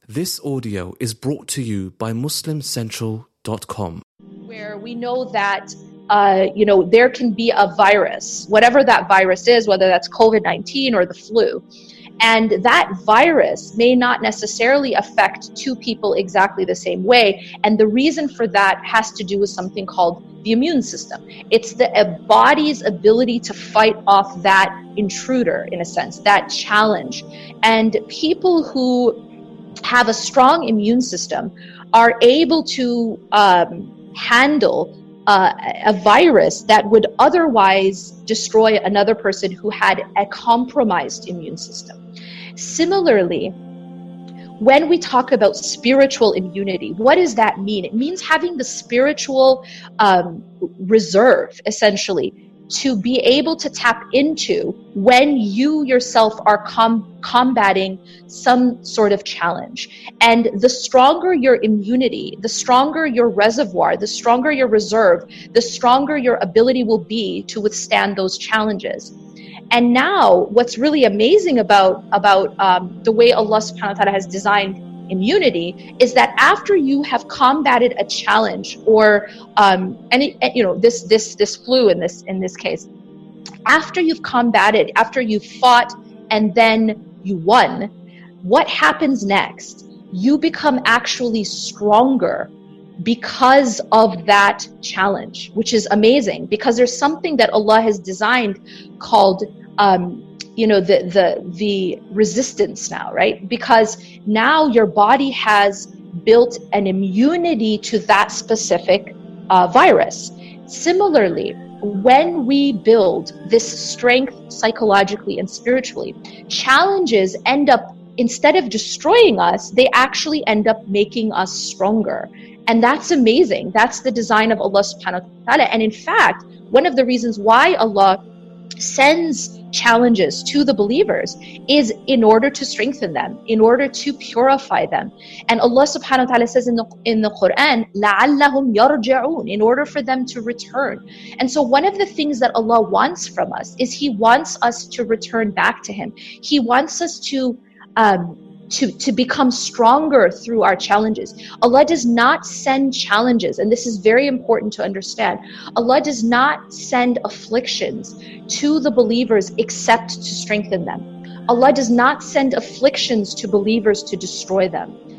This audio is brought to you by MuslimCentral.com. Where we know that, there can be a virus, whatever that virus is, whether that's COVID-19 or the flu. And that virus may not necessarily affect two people exactly the same way. And the reason for that has to do with something called the immune system. It's the body's ability to fight off that intruder, in a sense, that challenge. And people who have a strong immune system are able to handle a virus that would otherwise destroy another person who had a compromised immune system. Similarly, when we talk about spiritual immunity, what does that mean? It means having the spiritual reserve, essentially, to be able to tap into when you yourself are combating some sort of challenge. And the stronger your immunity, the stronger your reservoir, the stronger your reserve, the stronger your ability will be to withstand those challenges. And now what's really amazing about the way Allah subhanahu wa ta'ala has designed immunity is that after you have combated a challenge or this flu in this case, after you've combated, after you've fought and then you won, what happens next? You become actually stronger because of that challenge, which is amazing, because there's something that Allah has designed called the resistance now, right? Because now your body has built an immunity to that specific virus. Similarly, when we build this strength psychologically and spiritually, challenges end up, instead of destroying us, they actually end up making us stronger. And that's amazing. That's the design of Allah subhanahu wa ta'ala. And in fact, one of the reasons why Allah sends challenges to the believers is in order to strengthen them, in order to purify them. And Allah subhanahu wa ta'ala says in the Quran, لَعَلَّهُمْ يَرْجِعُونَ, in order for them to return. And so one of the things that Allah wants from us is He wants us to return back to Him. He wants us to become stronger through our challenges. Allah does not send challenges, and this is very important to understand. Allah does not send afflictions to the believers except to strengthen them. Allah does not send afflictions to believers to destroy them.